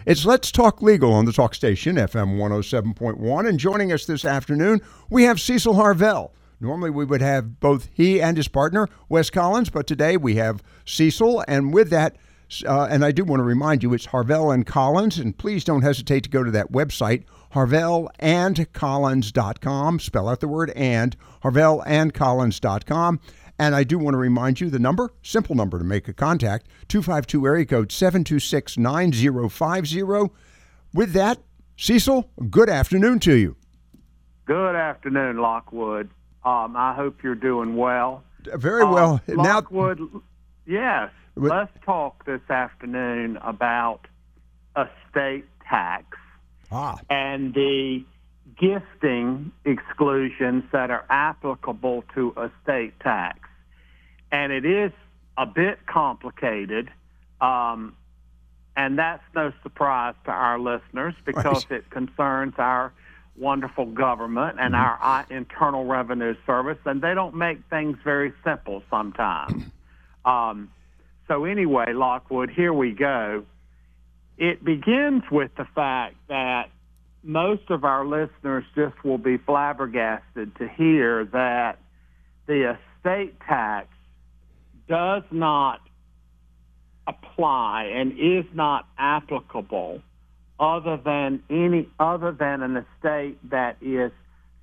It's Let's Talk Legal on the Talk Station, FM 107.1. And joining us this afternoon, we have Cecil Harvell. Normally we would have both he and his partner, Wes Collins, but today we have Cecil. And with that, and I do want to remind you, it's Harvell and Collins. And please don't hesitate to go to that website, harvellandcollins.com. Spell out the word and, harvellandcollins.com. And I do want to remind you the number, simple number to make a contact, 252 area code 726-9050. With that, Cecil, good afternoon to you. Good afternoon, Lockwood. I hope you're doing well. Very well. Lockwood, yes. Let's talk this afternoon about estate tax and the gifting exclusions that are applicable to estate tax. And it is a bit complicated, and that's no surprise to our listeners because it concerns our wonderful government and our Internal Revenue Service, and they don't make things very simple sometimes. So anyway, Lockwood, here we go. It begins with the fact that most of our listeners just will be flabbergasted to hear that the estate tax does not apply and is not applicable other than an estate that is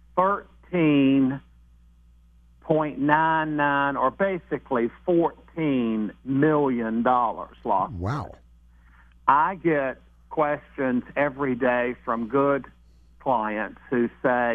$13.99 or basically $14 million. Lockwood. Wow. I get questions every day from good clients who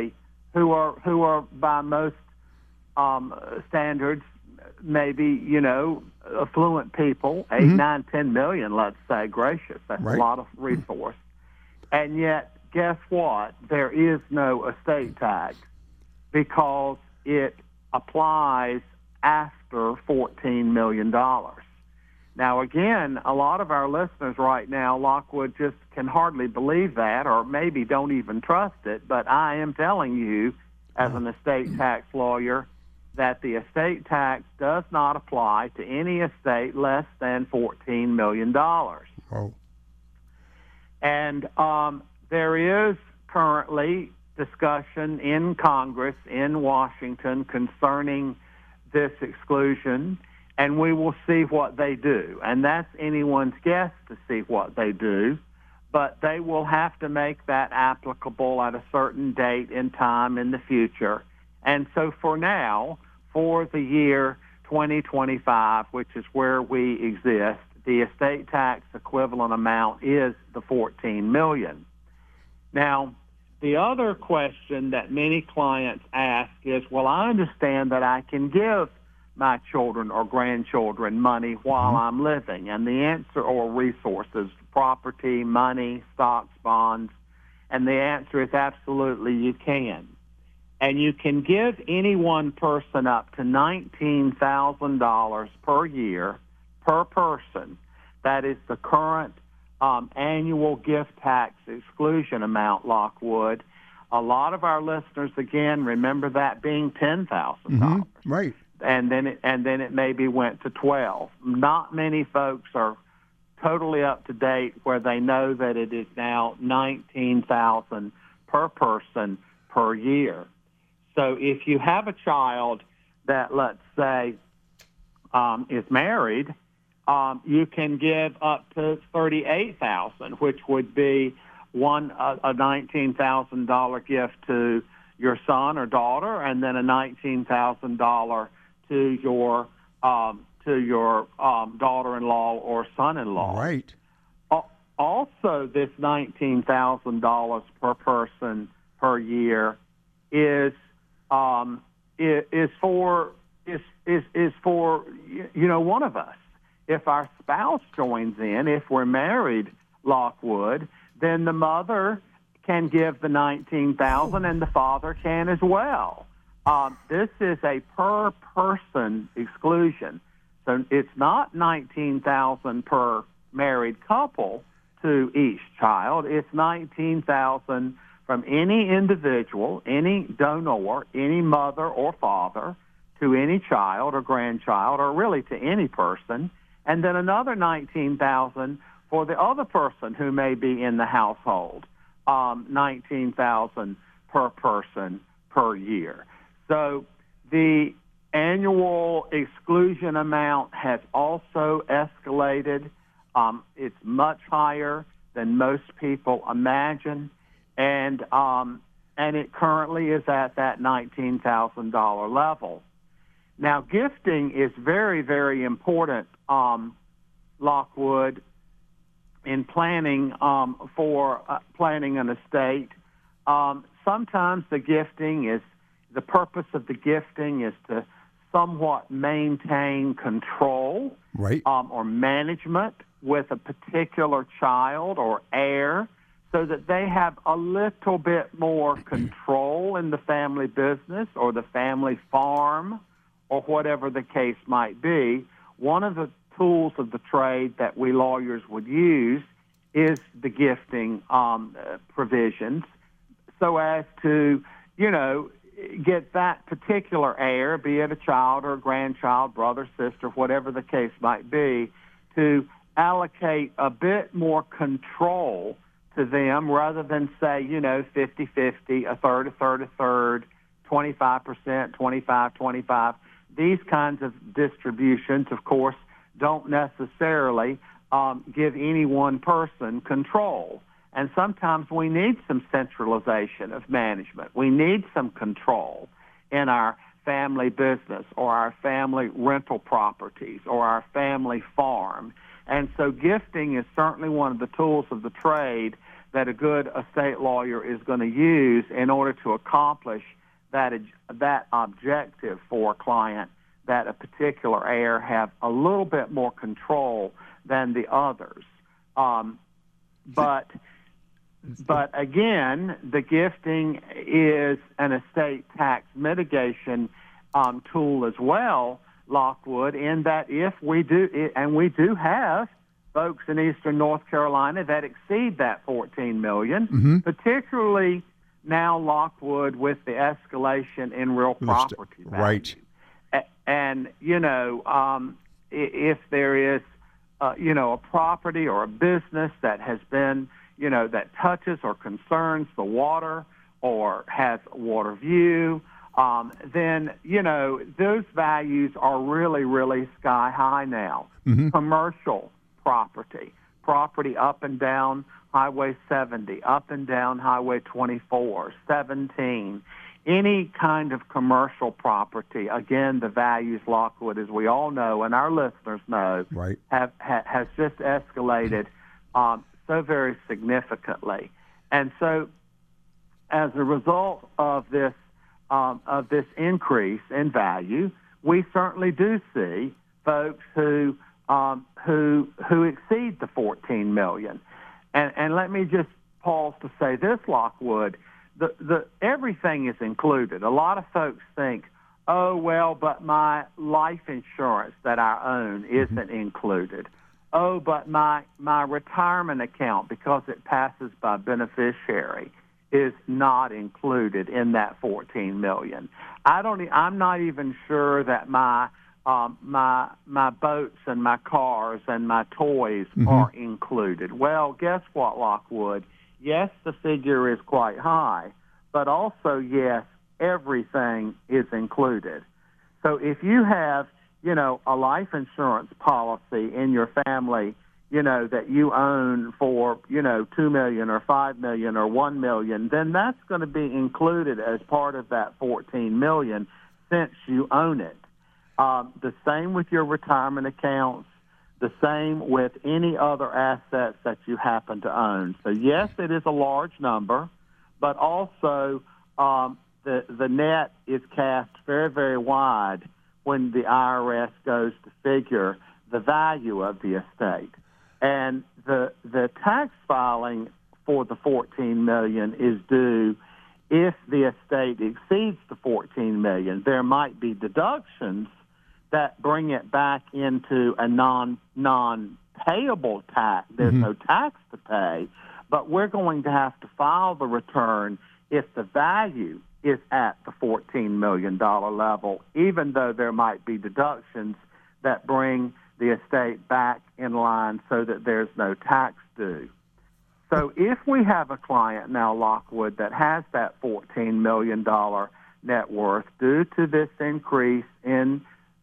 are by most standards maybe, affluent people, 8, 9, 10 million, let's say. Gracious, that's a lot of resource. And yet, guess what? There is no estate tax because it applies after $14 million. Now, again, a lot of our listeners right now, Lockwood, just can hardly believe that or maybe don't even trust it, but I am telling you, as an estate tax lawyer, that the estate tax does not apply to any estate less than $14 million. Oh. And there is currently discussion in Congress in Washington concerning this exclusion, and we will see what they do. And that's anyone's guess to see what they do, but they will have to make that applicable at a certain date and time in the future. And so for now, for the year 2025, which is where we exist, the estate tax equivalent amount is the $14 million. Now, the other question that many clients ask is, well, I understand that I can give my children or grandchildren money while I'm living, and the answer, or resources, property, money, stocks, bonds, and the answer is absolutely you can. And you can give any one person up to $19,000 per year per person. That is the current annual gift tax exclusion amount, Lockwood. A lot of our listeners, again, remember that being $10,000. Right. And then it maybe went to 12. Not many folks are totally up to date where they know that it is now $19,000 per person per year. So if you have a child that, let's say, is married, you can give up to $38,000, which would be a $19,000 gift to your son or daughter, and then a $19,000 to your daughter-in-law or son-in-law. Right. Also, this $19,000 per person per year is for one of us. If our spouse joins in, if we're married, Lockwood, then the mother can give the $19,000 and the father can as well. This is a per person exclusion, so it's not $19,000 per married couple to each child. It's $19,000 from any individual, any donor, any mother or father, to any child or grandchild, or really to any person, and then another $19,000 for the other person who may be in the household, $19,000 per person per year. So the annual exclusion amount has also escalated. It's much higher than most people imagine, and it currently is at that $19,000 level. Now, gifting is very, very important, Lockwood, in planning for planning an estate. Sometimes the purpose of the gifting is to somewhat maintain control, right, or management with a particular child or heir, so that they have a little bit more control in the family business or the family farm or whatever the case might be. One of the tools of the trade that we lawyers would use is the gifting provisions, so as to, get that particular heir, be it a child or a grandchild, brother, sister, whatever the case might be, to allocate a bit more control to them rather than say, 50-50, a third, 25%, 25-25. These kinds of distributions, of course, don't necessarily give any one person control. And sometimes we need some centralization of management. We need some control in our family business or our family rental properties or our family farm. And so gifting is certainly one of the tools of the trade that a good estate lawyer is going to use in order to accomplish that objective for a client, that a particular heir have a little bit more control than the others. But again, the gifting is an estate tax mitigation tool as well, Lockwood, in that if we do, and we do have folks in eastern North Carolina that exceed that $14 million, particularly now, Lockwood, with the escalation in real property value. Right. And, if there is, a property or a business that has been, that touches or concerns the water or has water view, then, those values are really, really sky high now. Commercial property up and down Highway 70, up and down Highway 24, 17, any kind of commercial property. Again, the values, Lockwood, as we all know and our listeners know, right, has just escalated so very significantly. And so as a result of this increase in value, we certainly do see folks who exceed the $14 million. And let me just pause to say this, Lockwood, the everything is included. A lot of folks think, oh, well, but my life insurance that I own isn't included. Oh, but my retirement account, because it passes by beneficiary, is not included in that $14 million. I'm not even sure that my boats and my cars and my toys are included. Well, guess what, Lockwood? Yes, the figure is quite high, but also, yes, everything is included. So if you have, a life insurance policy in your family, that you own for, $2 million or $5 million or $1 million, then that's going to be included as part of that $14 million since you own it. The same with your retirement accounts, the same with any other assets that you happen to own. So, yes, it is a large number, but also the net is cast very, very wide when the IRS goes to figure the value of the estate. And the tax filing for the $14 million is due if the estate exceeds the $14 million. There might be deductions that bring it back into a non-payable tax. There's no tax to pay, but we're going to have to file the return if the value is at the $14 million level, even though there might be deductions that bring the estate back in line so that there's no tax due. So if we have a client now, Lockwood, that has that $14 million net worth due to this increase in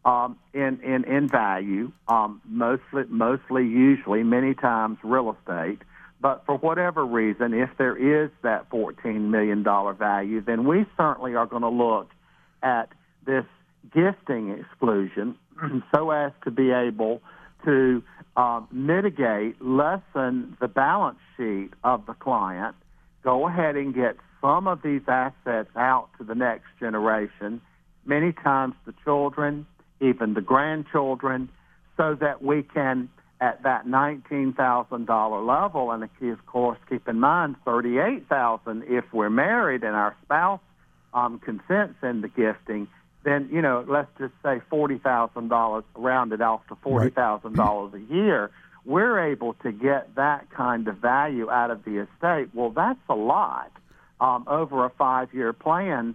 value, mostly, usually, many times real estate, but for whatever reason, if there is that $14 million value, then we certainly are going to look at this gifting exclusion so as to be able to mitigate, lessen the balance sheet of the client, go ahead and get some of these assets out to the next generation, many times the children, even the grandchildren, so that we can, at that $19,000 level, and of course, keep in mind $38,000 if we're married and our spouse consents in the gifting, then, let's just say $40,000, rounded off to $40,000 a year, we're able to get that kind of value out of the estate. Well, that's a lot over a 5-year plan.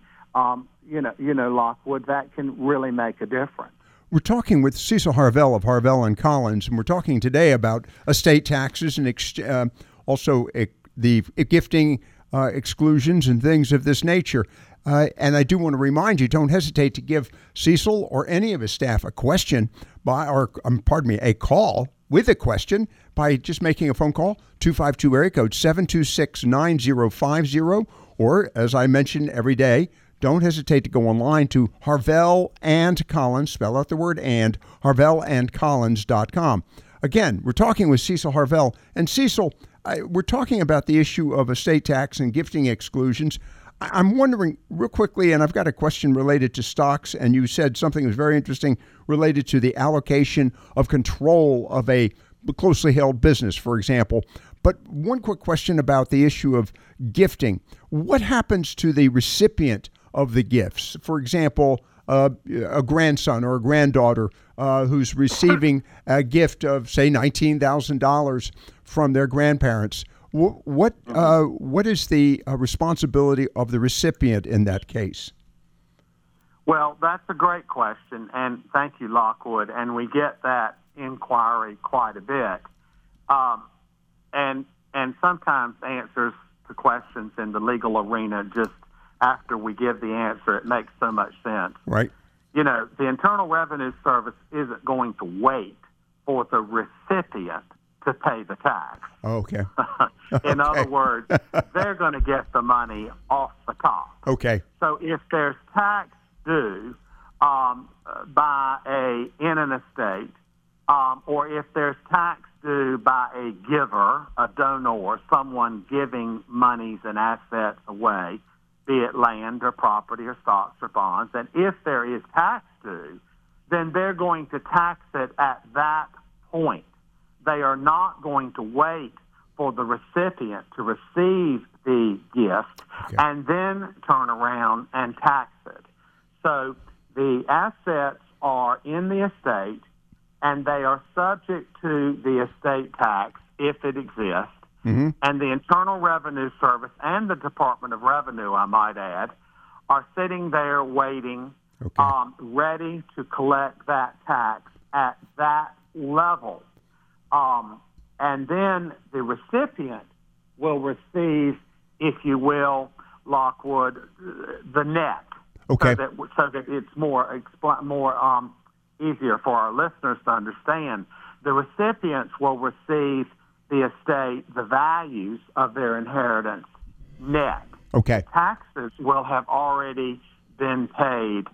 Lockwood, that can really make a difference. We're talking with Cecil Harvell of Harvell and Collins, and we're talking today about estate taxes and also the gifting exclusions and things of this nature. And I do want to remind you, don't hesitate to give Cecil or any of his staff a question a call with a question by just making a phone call, 252 area code 726-9050, or as I mention every day, don't hesitate to go online to Harvell and Collins, spell out the word and, harvellandcollins.com. Again, we're talking with Cecil Harvell. And Cecil, we're talking about the issue of estate tax and gifting exclusions. I'm wondering real quickly, and I've got a question related to stocks, and you said something that was very interesting related to the allocation of control of a closely held business, for example. But one quick question about the issue of gifting. What happens to the recipient of the gifts? For example, a grandson or a granddaughter who's receiving a gift of, say, $19,000 from their grandparents. What is the responsibility of the recipient in that case? Well, that's a great question, and thank you, Lockwood. And we get that inquiry quite a bit, and sometimes answers to questions in the legal arena just after we give the answer, it makes so much sense. Right. The Internal Revenue Service isn't going to wait for the recipient to pay the tax. Okay. In other words, they're going to get the money off the top. Okay. So if there's tax due in an estate, or if there's tax due by a giver, a donor, someone giving monies and assets away, be it land or property or stocks or bonds, and if there is tax due, then they're going to tax it at that point. They are not going to wait for the recipient to receive the gift and then turn around and tax it. So the assets are in the estate, and they are subject to the estate tax if it exists. Mm-hmm. And the Internal Revenue Service and the Department of Revenue, I might add, are sitting there waiting, ready to collect that tax at that level. And then the recipient will receive, if you will, Lockwood, the net. Okay. So that it's more easier for our listeners to understand. The recipients will receive the estate, the values of their inheritance net. Okay. Taxes will have already been paid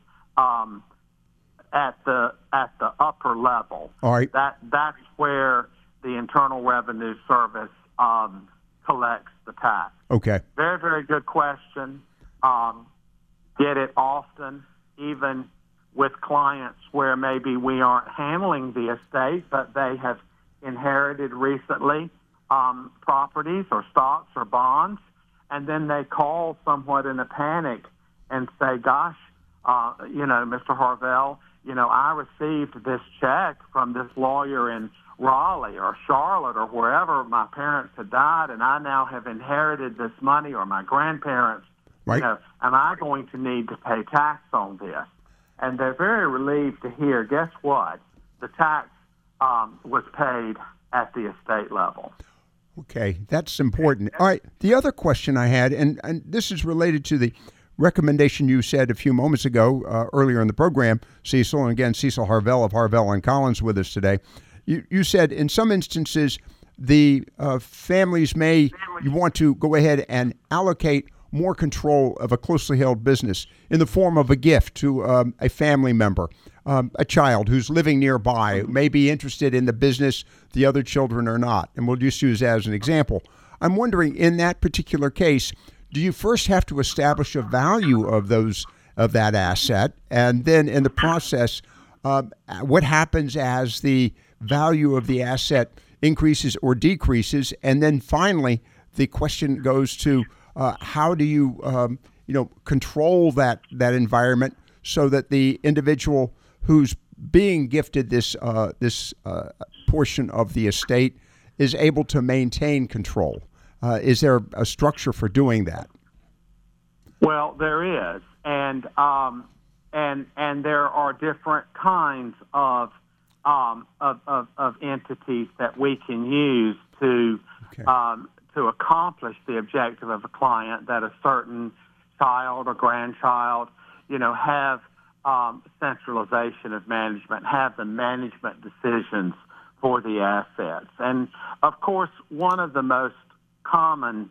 at the upper level. All right. That's where the Internal Revenue Service collects the tax. Okay. Very, very good question. Get it often, even with clients where maybe we aren't handling the estate, but they have inherited recently properties or stocks or bonds, and then they call somewhat in a panic and say, gosh, Mr. Harvell, I received this check from this lawyer in Raleigh or Charlotte or wherever my parents had died, and I now have inherited this money, or my grandparents. Right. Am I going to need to pay tax on this? And they're very relieved to hear, guess what? The tax was paid at the estate level. Okay, that's important. All right, the other question I had, and this is related to the recommendation you said a few moments ago earlier in the program, Cecil, and again, Cecil Harvell of Harvell and Collins with us today. You said in some instances the families may want to go ahead and allocate more control of a closely held business in the form of a gift to a family member, a child who's living nearby, who may be interested in the business, the other children are not. And we'll just use that as an example. I'm wondering, in that particular case, do you first have to establish a value of that asset, and then in the process, what happens as the value of the asset increases or decreases, and then finally the question goes to how do you control that environment so that the individual who's being gifted this portion of the estate is able to maintain control? Is there a structure for doing that? Well, there is, and there are different kinds of entities that we can use to accomplish the objective of a client, that a certain child or grandchild, have centralization of management, have the management decisions for the assets. And of course, one of the most common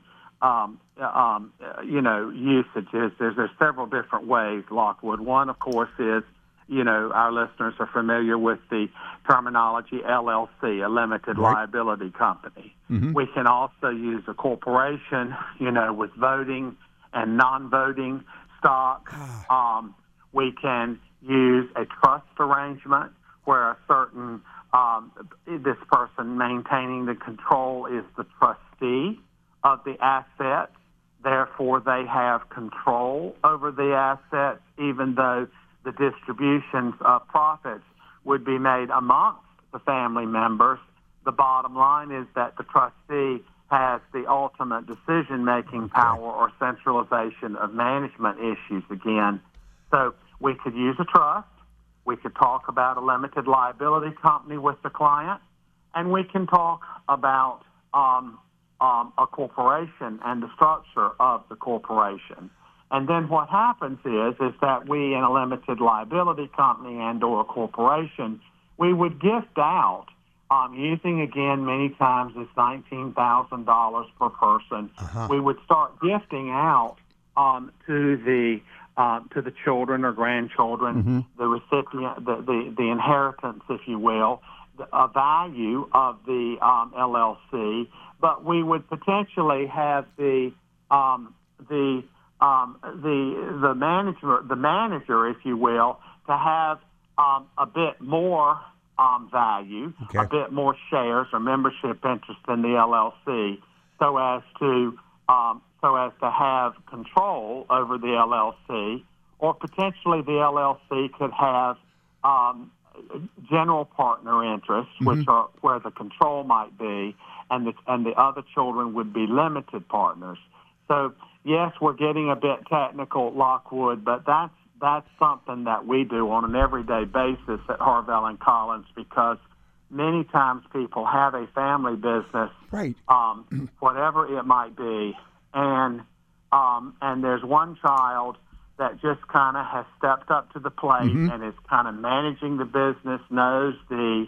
usages, there's several different ways, Lockwood. One, of course, is, our listeners are familiar with the terminology LLC, a limited liability company. Mm-hmm. We can also use a corporation, with voting and non-voting stock. We can use a trust arrangement where a certain, this person maintaining the control is the trustee of the assets. Therefore, they have control over the assets, even though the distributions of profits would be made amongst the family members. The bottom line is that the trustee has the ultimate decision-making power or centralization of management issues again. So we could use a trust. We could talk about a limited liability company with the client, and we can talk about a corporation and the structure of the corporation. And then what happens is that we, in a limited liability company and or a corporation, we would gift out, using, again, many times this $19,000 per person. Uh-huh. We would start gifting out to the children or grandchildren, mm-hmm. the recipient, the inheritance, if you will, a value of the LLC. But we would potentially have the manager, if you will, to have a bit more value, a bit more shares or membership interest in the LLC, so as to have control over the LLC, or potentially the LLC could have general partner interests, mm-hmm. which are where the control might be, and the other children would be limited partners. So yes, we're getting a bit technical, Lockwood, but that's something that we do on an everyday basis at Harvell and Collins, because many times people have a family business, right? Whatever it might be, and there's one child that just kind of has stepped up to the plate, mm-hmm. and is kind of managing the business, knows the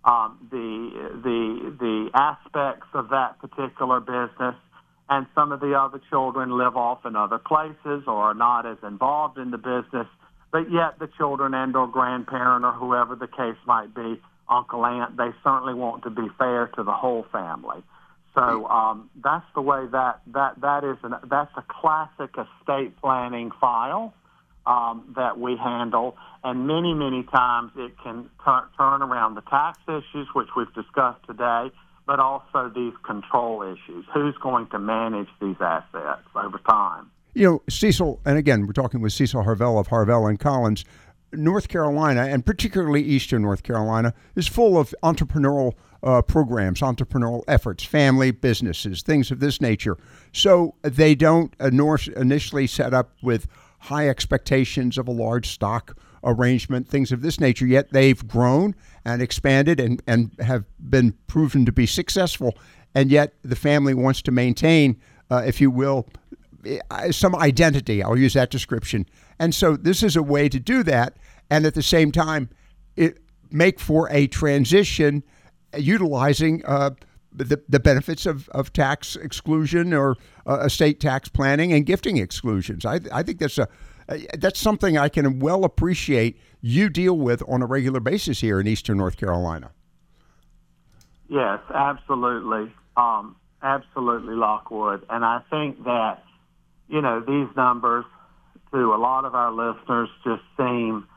aspects of that particular business. And some of the other children live off in other places or are not as involved in the business, but yet the children and or grandparent or whoever the case might be, uncle, aunt, they certainly want to be fair to the whole family. So that's the way that's a classic estate planning file that we handle, and many, many times it can turn around the tax issues, which we've discussed today, but also these control issues. Who's going to manage these assets over time? Cecil, and again, we're talking with Cecil Harvell of Harvell and Collins. North Carolina, and particularly Eastern North Carolina, is full of entrepreneurial programs, entrepreneurial efforts, family businesses, things of this nature. So they don't initially set up with high expectations of a large stock arrangement, things of this nature. Yet they've grown and expanded and have been proven to be successful. And yet the family wants to maintain, if you will, some identity. I'll use that description. And so this is a way to do that, and at the same time, make for a transition utilizing the benefits of tax exclusion or estate tax planning and gifting exclusions. I think that's something I can well appreciate you deal with on a regular basis here in Eastern North Carolina. Yes, absolutely. Absolutely, Lockwood. And I think that, these numbers to a lot of our listeners just seem,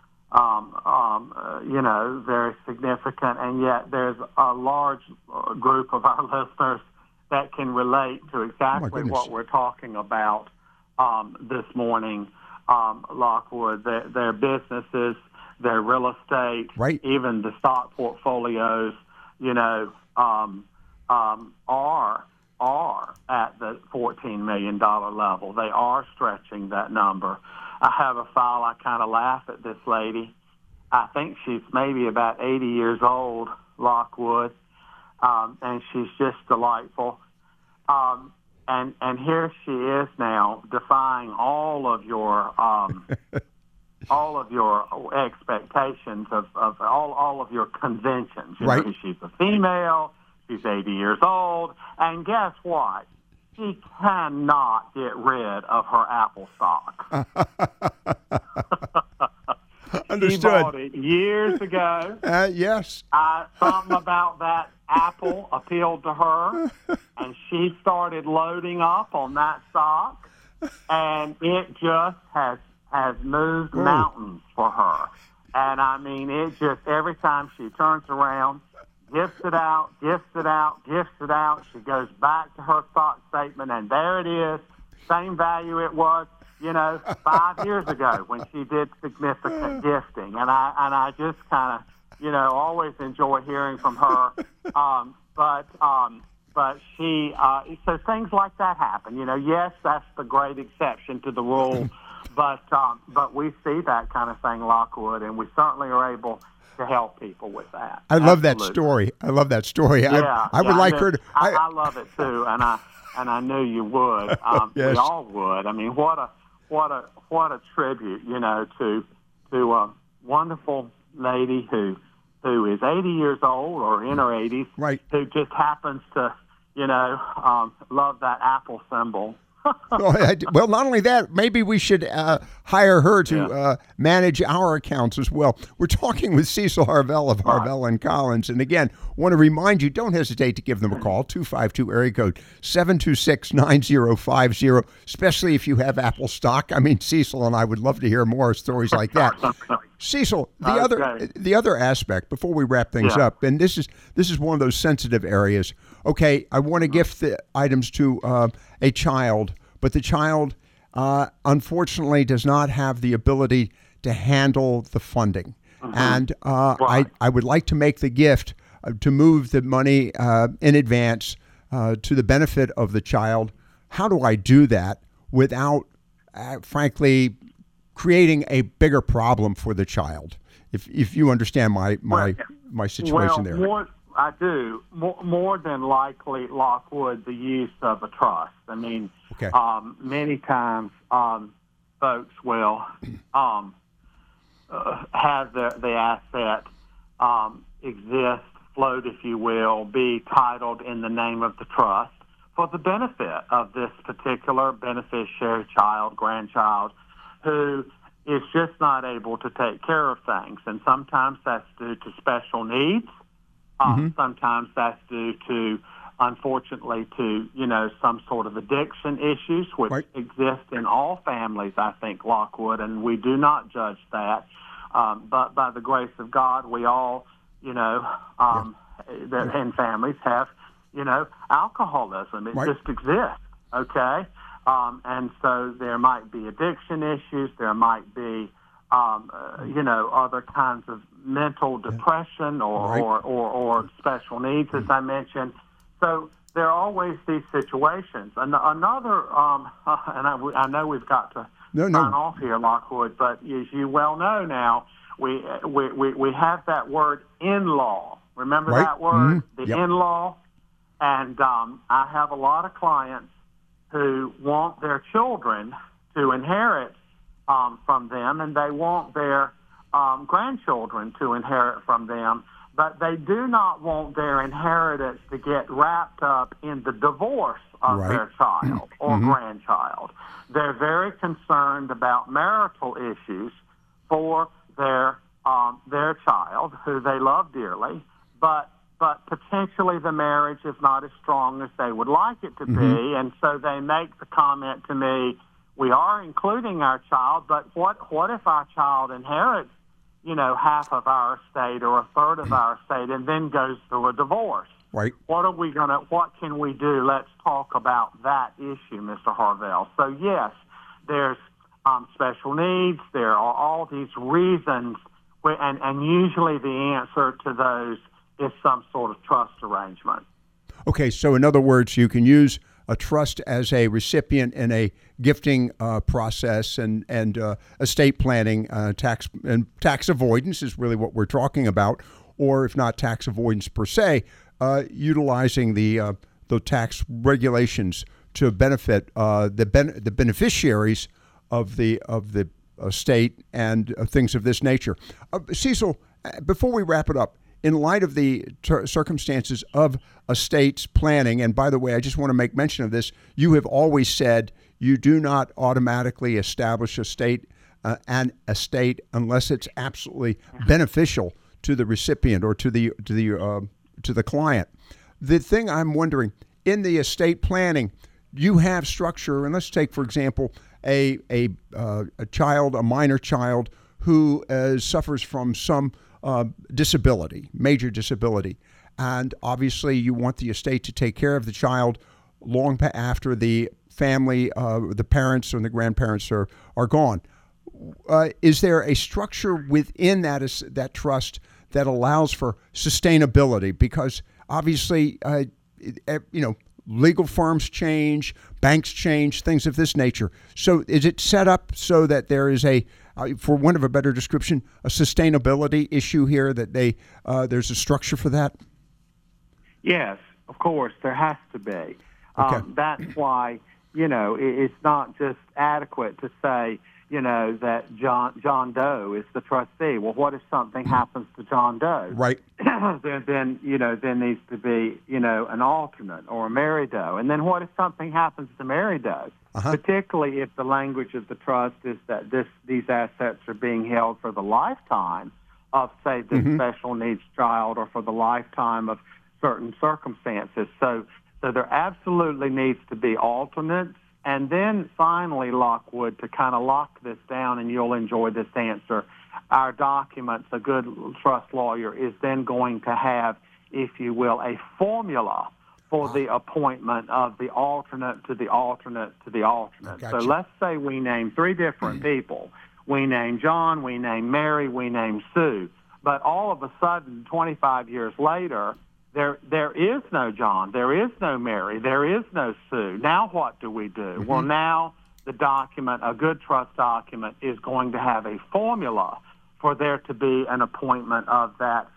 very significant. And yet there's a large group of our listeners that can relate to exactly what we're talking about this morning, Lockwood. Their businesses, their real estate, right, even the stock portfolios, are at the $14 million level. They are stretching that number. I have a file. I kind of laugh at this lady. I think she's maybe about 80 years old, Lockwood, and she's just delightful. And here she is now, defying all of your expectations of all of your conventions. Right. She's a female. She's 80 years old, and guess what? She cannot get rid of her Apple stock. Understood. She bought it years ago. Yes. Something about that Apple appealed to her, and she started loading up on that stock, and it just has moved mountains for her. And I mean, it just, every time she turns around, gifts it out. She goes back to her stock statement, and there it is, same value it was, 5 years ago when she did significant gifting. And I just kind of, always enjoy hearing from her. But she, so things like that happen. Yes, that's the great exception to the rule, but we see that kind of thing, Lockwood, and we certainly are able to help people with that. I love that story. I love that story. Yeah, I would like her to. I love it too, and I knew you would. Yes. We all would. I mean, what a tribute, to a wonderful lady who is 80 years old or in her 80s, right, who just happens to, love that Apple symbol. Well, not only that, maybe we should hire her to manage our accounts as well. We're talking with Cecil Harvell of Harvell and Collins. And again, want to remind you, don't hesitate to give them a call, 252 area code 726-9050, especially if you have Apple stock. I mean, Cecil and I would love to hear more stories like that. Cecil, the other aspect before we wrap things up, and this is one of those sensitive areas. Okay, I want to gift the items to a child, but the child unfortunately does not have the ability to handle the funding. And I would like to make the gift to move the money in advance to the benefit of the child. How do I do that without, frankly, creating a bigger problem for the child? If you understand my situation there. I do. More than likely, Lockwood, the use of a trust. I mean, many times folks will have the asset exist, float, if you will, be titled in the name of the trust for the benefit of this particular beneficiary, child, grandchild, who is just not able to take care of things. And sometimes that's due to special needs. Sometimes that's due to, unfortunately, to, some sort of addiction issues, which exist in all families, I think, Lockwood, and we do not judge that. But by the grace of God, we all, in families have, alcoholism. It just exists, okay? And so there might be addiction issues. There might be, other kinds of mental depression or special needs, as I mentioned. So there are always these situations. And another, and I know we've got to No. sign off here, Lockwood. But as you well know now, we have that word in-law. Remember Right. that word, the Yep. in-law? And I have a lot of clients who want their children to inherit from them, and they want their grandchildren to inherit from them, but they do not want their inheritance to get wrapped up in the divorce of Right. their child or grandchild. They're very concerned about marital issues for their child, who they love dearly, but potentially the marriage is not as strong as they would like it to be, and so they make the comment to me, we are including our child, but what if our child inherits, half of our estate or a third of our estate and then goes through a divorce? Right. What can we do? Let's talk about that issue, Mr. Harvell. So yes, there's special needs. There are all these reasons, and usually the answer to those is some sort of trust arrangement. Okay, so in other words, you can use a trust as a recipient in a gifting process, and estate planning, tax avoidance is really what we're talking about, or if not tax avoidance per se, utilizing the tax regulations to benefit the beneficiaries of the estate and things of this nature. Cecil, before we wrap it up, in light of the circumstances of estates planning, and by the way, I just want to make mention of this, you have always said you do not automatically establish an estate unless it's absolutely beneficial to the recipient or to the client. The thing I'm wondering, in the estate planning, you have structure, and let's take, for example, a minor child who suffers from some disability, major disability, and obviously you want the estate to take care of the child long after the family, the parents and the grandparents are gone. Is there a structure within that trust that allows for sustainability? Because obviously, legal firms change, banks change, things of this nature. So is it set up so that there is for want of a better description, a sustainability issue here, that there's a structure for that? Yes, of course, there has to be. Okay. That's why, it's not just adequate to say, that John Doe is the trustee. Well, what if something happens to John Doe? Right. then needs to be, an alternate or a Mary Doe. And then what if something happens to Mary Doe? Particularly if the language of the trust is that these assets are being held for the lifetime of, say, this special needs child, or for the lifetime of certain circumstances. So there absolutely needs to be alternates. And then finally, Lockwood, to kind of lock this down, and you'll enjoy this answer, our documents, a good trust lawyer is then going to have, if you will, a formula for the appointment of the alternate to the alternate to the alternate. Gotcha. So let's say we name three different people. We name John, we name Mary, we name Sue. But all of a sudden, 25 years later, there is no John, there is no Mary, there is no Sue. Now what do we do? Well, now the document, a good trust document, is going to have a formula for there to be an appointment of that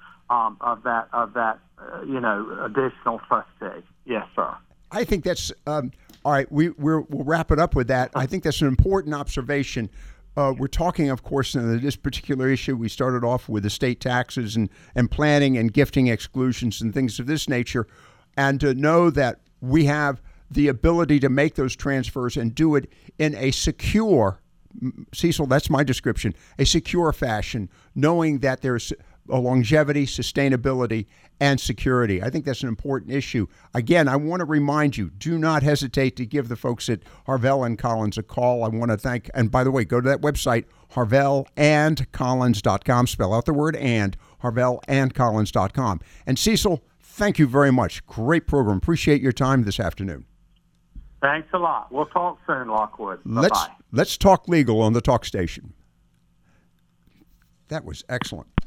additional trustee. Yes, sir. I think that's all right. We'll wrap it up with that. I think that's an important observation. We're talking, of course, in this particular issue, we started off with estate taxes and planning and gifting exclusions and things of this nature, and to know that we have the ability to make those transfers and do it in a secure, Cecil, that's my description, a secure fashion, knowing that there's a longevity, sustainability, and security. I think that's an important issue. Again, I want to remind you, do not hesitate to give the folks at Harvell and Collins a call. I want to thank, and by the way, go to that website, harvellandcollins.com. Spell out the word and, harvellandcollins.com. And Cecil, thank you very much. Great program. Appreciate your time this afternoon. Thanks a lot. We'll talk soon, Lockwood. Bye-bye. Let's talk legal on the talk station. That was excellent.